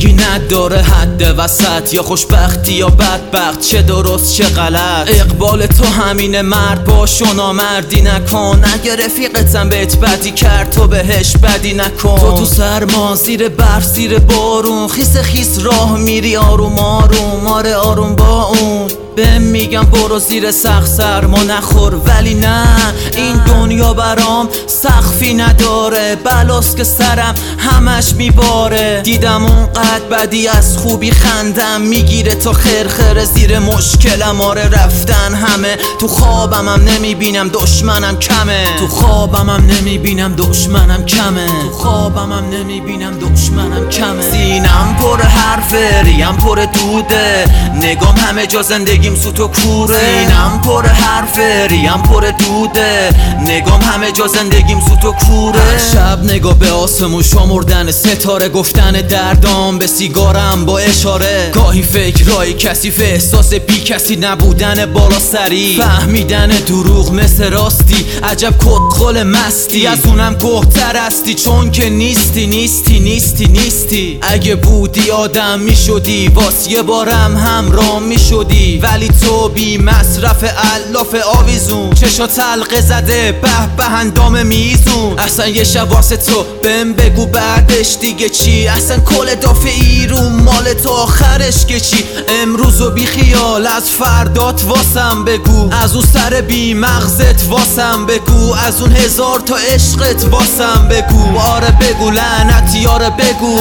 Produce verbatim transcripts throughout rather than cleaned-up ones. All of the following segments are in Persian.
زندگی نداره حد وسط، یا خوشبختی یا بدبخت، چه درست چه غلط. اقبال تو همینه، مرد باش و نامردی نکن. اگه رفیقتم بهت بدی کرد تو بهش بدی نکن. تو تو سرما زیر برف زیر بارون، خیس خیس راه میری آروم آروم، آره آروم با اون. بهم میگم برو زیر سقف سرما نخور، ولی نه این دنیا برام سقفی نداره. بلاست که سرم همش میباره. دیدم اونقدر بدی از خوبی خندم میگیره تا خرخره زیر مشکلم. آره رفتن همه، تو خوابم هم نمیبینم دشمنم کمه. تو خوابم هم نمیبینم دشمنم کمه. تو خوابم هم نمیبینم دشمنم کمه. سینم پر حرفه، ریم پر دوده، نگام همه جا زندگیم سوت و کوره. سینم پر حرفه، ریم پر دوده، نگام همه جا زندگیم سوت و کوره. شب نگاه به آسمون، شمردن ستاره، گفتن دردام به سیگارم با اشاره. گاهی فکرای کثیف، احساس بی کسی نبودن بالا سری، فهمیدن دروغ مثل راستی، عجب کتخل مستی. از اونم گهتر هستی چون که نیستی نیستی نیستی نیستی. اگه بودی آدم میشدی، واس یه بارم همراه میشدی، ولی تو بی مصرف الاف آویزون، چشا تلقه زده به به اندام میزون. اصلا یه شب واسه تو بهم بگو بعدش دیگه چی؟ اصلا کل دافه ایرون مال تو آخرش که چی؟ امروزو بی خیال از فردات واسم بگو، از اون سر بی مغزت واسم بگو، از اون هزار تا عشقت واسم بگو. آره بگو لعنتی، آره بگو.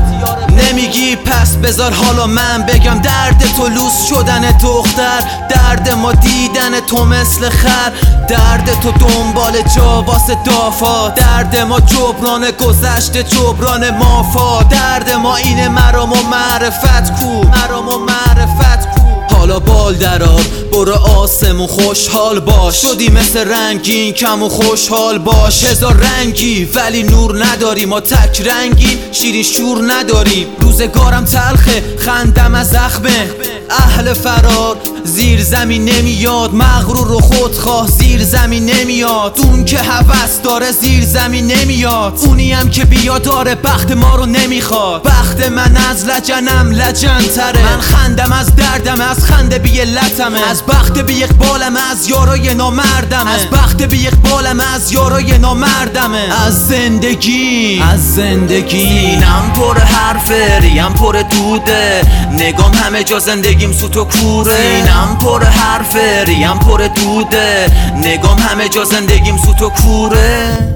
نمیگی پس بذار حالا من بگم درد تو لوس شدن دختر، درد ما دیدن تو مثل خر، درد تو دنبال جا واسه دافا، درد ما جبران گذشته جبران مافا، درد ما اینه مرام و معرفت کو، مرام و معرفت کو. حالا بال درار برو آسمون خوشحال باش، شدی مثل رنگین کم و خوشحال باش. هزار رنگی ولی نور نداری، ما تک رنگی شیرین شور نداریم. روزگارم تلخه خندم از زخمه، اهل فرار زیر زمین نمیاد، مغرور و خودخواه زیر زمین نمیاد. اون که هوس داره زیر زمین نمیاد، اونی هم که بیا داره بخت ما رو نمیخواد. بخت من از لجنم لجن تره، من خندم از دردم، از خنده بی علتمه، از بخت بی اقبالم، از یارای نامردمه، از بخت بی اقبالم، از یارای نامردمه. از زندگی از زندگی سینم پر حرفه، ریم پر دوده، نگام همه جا زندگیم سوت و کوره. سینم پر حرفه، ریم پر دوده، نگام همه جا زندگیم سوت و کوره.